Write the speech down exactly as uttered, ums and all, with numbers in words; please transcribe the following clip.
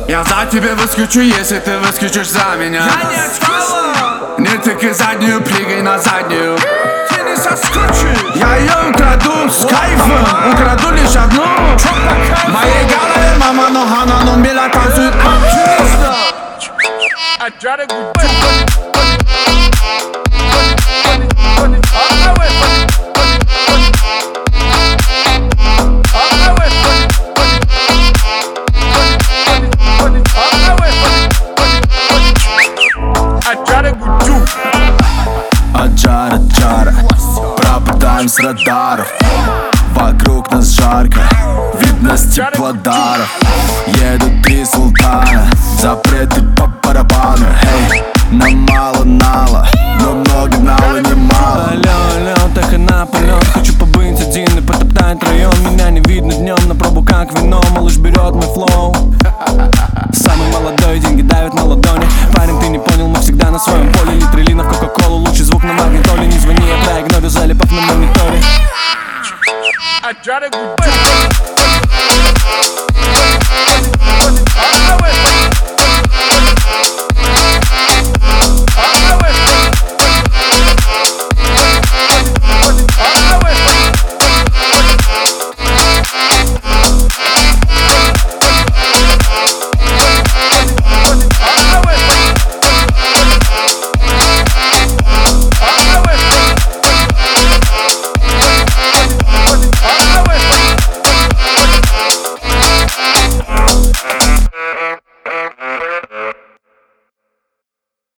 Я за тебя выскочу, если ты выскочишь за меня. Я не отстала. Не тыкай заднюю, прыгай на заднюю. Ты не соскочишь. Я ее украду с кайфом, украду лишь одну. В моей голове мама, но она но мила танцует. I try to go Аджара, Джара, пропадаем с радаров. Вокруг нас жарко, видно с теплодаров. Едут три султана, запреты по барабану. Эй, нам мало нала, но много нала немало. Алло, алло, так и наполет. Хочу побыть один и потоптать район. Меня не видно днем, на пробу как вино. Малыш берет мой флоу. Самый молодой, деньги давят на ладони. Парень, ты не понял, мы всегда на своем поле. Литрелина в кока-колу, лучший звук на магнитоле. Не звони, я проигнорю, залипав на мониторе. I try to go